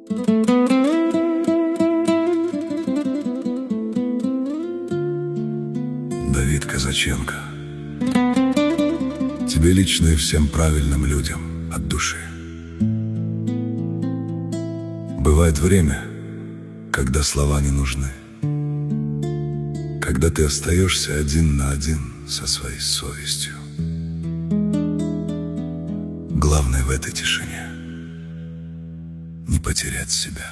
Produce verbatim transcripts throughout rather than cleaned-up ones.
Давид Казаченко. Тебе лично и всем правильным людям от души. Бывает время, когда слова не нужны, когда ты остаешься один на один со своей совестью. Главное в этой тишине — не потерять себя.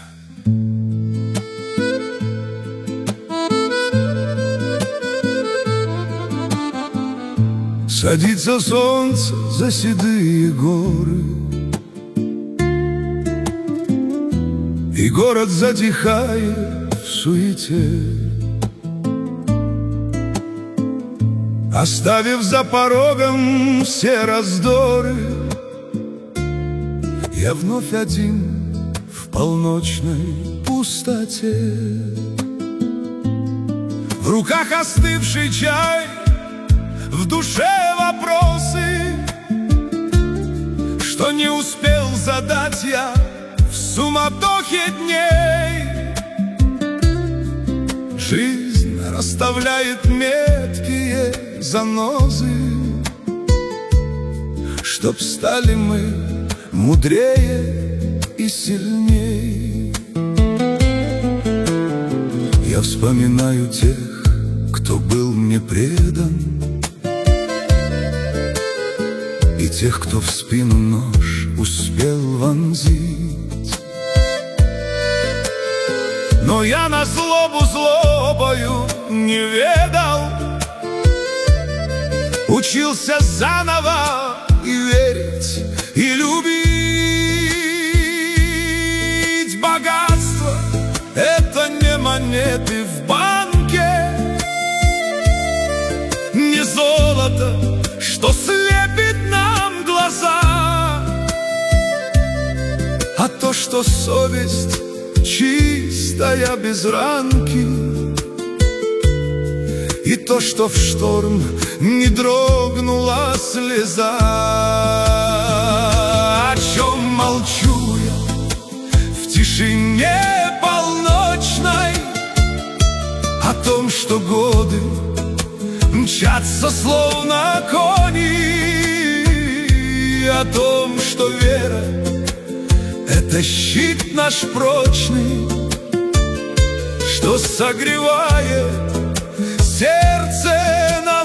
Садится солнце за седые горы, и город затихает в суете, оставив за порогом все раздоры. Я вновь один в полночной пустоте. В руках остывший чай, в душе вопросы, что не успел задать я в суматохе дней. Жизнь расставляет меткие занозы, чтоб стали мы мудрее и сильней. Я вспоминаю тех, кто был мне предан, и тех, кто в спину нож успел вонзить. Но я на злобу злобою не ведал, учился заново и верить, и любить. Богатство — это не монеты в банке, не золото, что слепит нам глаза, а то, что совесть чистая без ранки, и то, что в шторм не дрогнула слеза. О чем молчу я в тишине полночной? О том, что годы мчатся словно кони, о том, что вера — это щит наш прочный, что согревает сердце на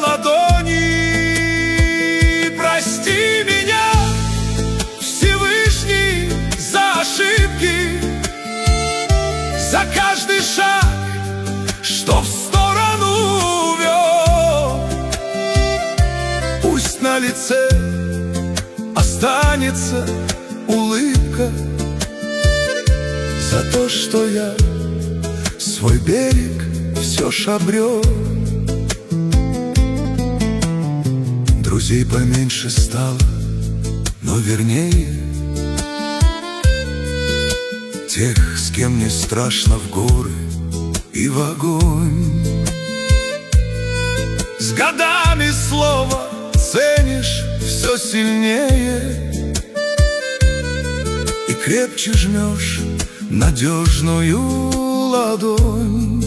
ладони. Прости меня, Всевышний, за ошибки, за каждый шаг, что в сторону вел. Пусть на лице останется улыбка за то, что я свой берег все ж обрел. Друзей поменьше стало, но вернее тех, с кем не страшно в горы и в огонь. С годами слово ценишь все сильнее и крепче жмешь надежную ладонь.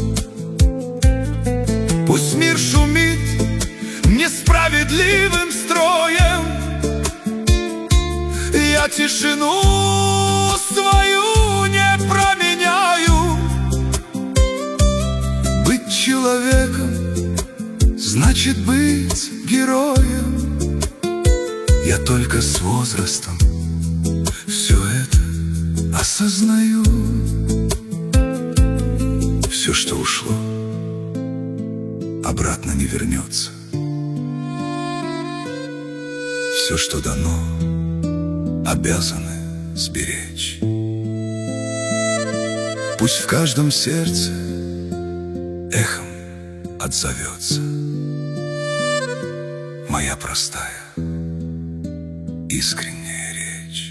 Пусть мир шумит несправедливым строем, я тишину свою не променяю. Быть человеком значит быть героем. Я только с возрастом все это осознаю. Все, что ушло, обратно не вернется. Все, что дано, обязаны сберечь. Пусть в каждом сердце эхом отзовется моя простая, искренняя речь.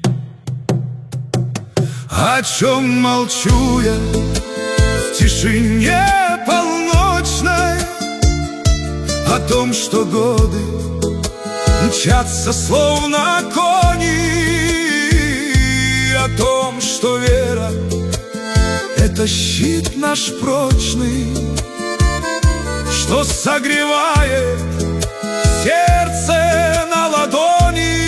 О чем молчу я в тишине полночной? О том, что годы мчатся словно кони, о том, что что вера — это щит наш прочный, что согревает сердце на ладони.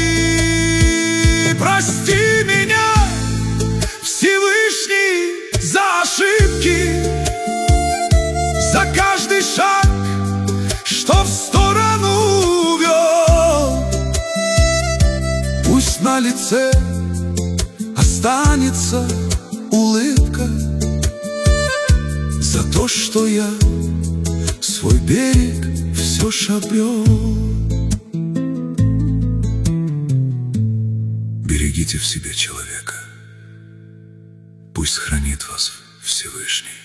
Прости меня, Всевышний, за ошибки, за каждый шаг, что в сторону вел. Пусть на лице останется улыбка за то, что я свой берег все ж обрел. Берегите в себе человека, пусть хранит вас Всевышний.